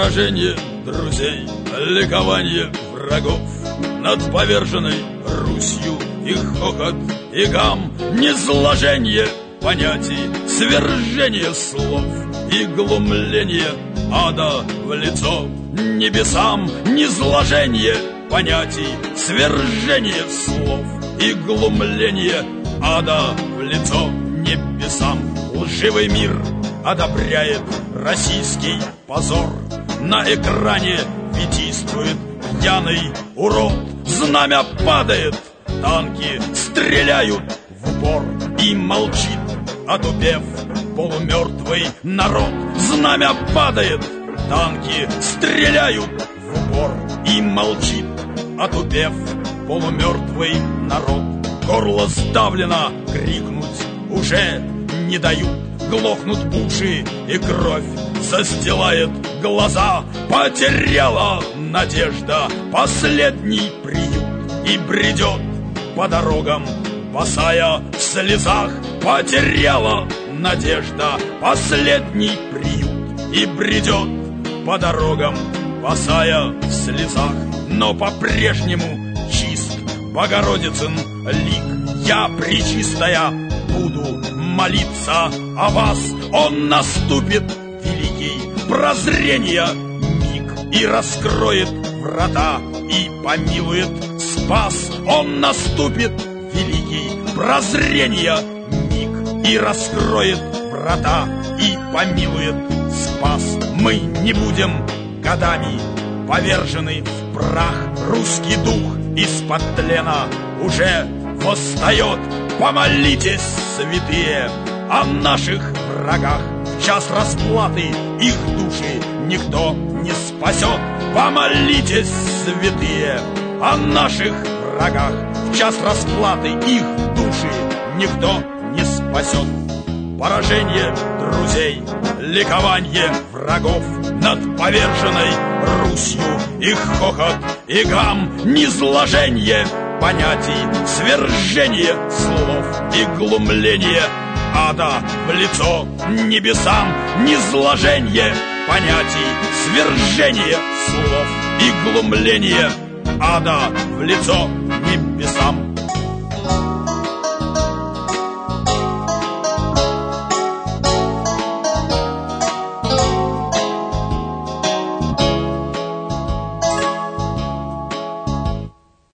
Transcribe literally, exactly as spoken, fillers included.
Поражение друзей, ликование врагов над поверженной Русью, и хохот, и гам, низложение понятий, свержение слов и глумление ада в лицо небесам, низложение понятий, свержение слов и глумление ада в лицо небесам. Лживый мир одобряет российский позор, на экране витийствует пьяный урод. Знамя падает, танки стреляют в упор, и молчит, отупев, полумертвый народ. Знамя падает, танки стреляют в упор, и молчит, отупев, полумертвый народ. Горло сдавлено, крикнуть уже не дают, глохнут уши, и кровь застилает глаза. Потеряла надежда последний приют, и бредет по дорогам, босая в слезах. Потеряла надежда последний приют, и бредет по дорогам, босая в слезах. Но по-прежнему чист Богородицын лик. Я, пречистая, буду молиться о вас. Он наступит, великий прозрения миг, и раскроет врата, и помилует спас. Он наступит, великий прозрения миг, и раскроет врата, и помилует спас. Мы не будем годами повержены в прах. Русский дух из-под тлена уже восстает. Помолитесь, святые, о наших врагах. В час расплаты их души никто не спасет. Помолитесь, святые, о наших врагах. В час расплаты их души никто не спасет. Поражение друзей, ликование врагов над поверженной Русью, и хохот, и гам, низложение понятий, свержение слов и глумление ада в лицо небесам. Низложение понятий, свержение слов и глумление ада в лицо небесам.